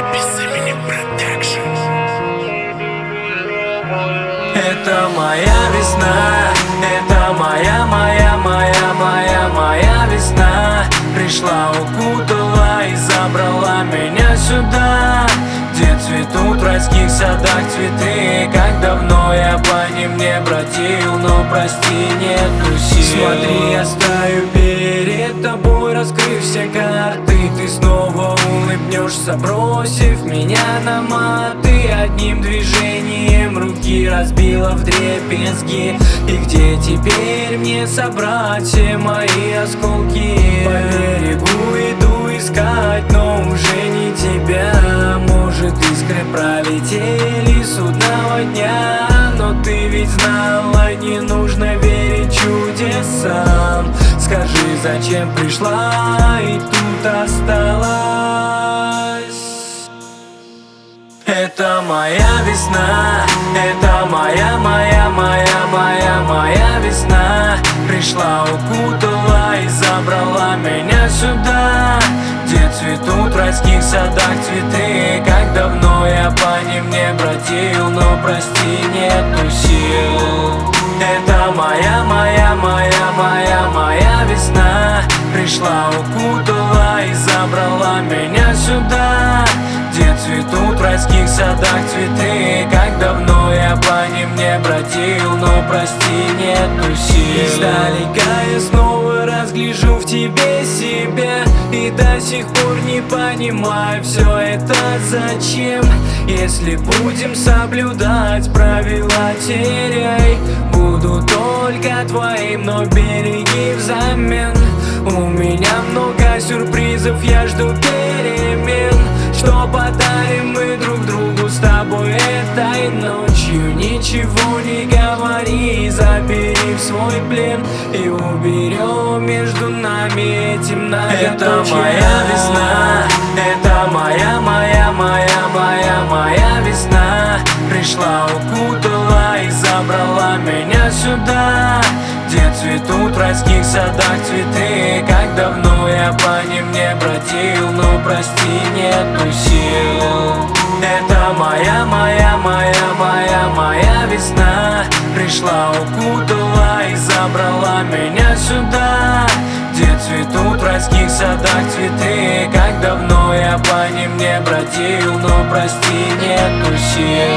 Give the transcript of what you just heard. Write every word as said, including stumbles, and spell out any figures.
Это моя весна, это моя, моя, моя, моя, моя весна. Пришла, укутала и забрала меня сюда, где цветут в райских садах цветы. Как давно я по ним не бродил, но прости, нету сил. Смотри, я стою перед тобой, раскрыв все карты. Ты снова улыбнешься, бросив меня на маты. Одним движением руки разбила вдребезги. И где теперь мне собрать все мои осколки? По берегу иду искать, но уже не тебя. Может, искры пролетели с судного дня, но ты ведь знала, не нужно верить чудесам. Скажи, зачем пришла и тут осталась? Это моя весна, это моя, моя, моя, моя, моя весна. Пришла, укутала и забрала меня сюда, где цветут в райских садах цветы. Как давно я по ним не бродил, но прости, нету сил. Это моя, моя, моя, моя, моя весна. Пришла, укутала и забрала меня сюда, где цветут в райских садах цветы. Как давно я по ним не бродил, но прости, нету сил. Издалека я снова разгляжу в тебе себя, и до сих пор не понимаю, все это зачем. Если будем соблюдать правила, теряй. Буду только твоим, но береги взамен. У меня много сюрпризов, я жду перемен. Что подарим мы друг другу с тобой этой ночью? Ничего не говори, забери в свой плен и уберем между нами эти многоточия. Это моя весна, это моя, моя, моя, моя, моя весна. Пришла, укутала и забрала меня сюда, где цветут в райских садах цветы. Как давно я по ним не бродил, но прости, нету сил. Это моя, моя, моя, моя, моя весна. Пришла, укутала и забрала меня сюда, где цветут в райских садах цветы. Как давно я по ним не бродил, но прости, нету сил.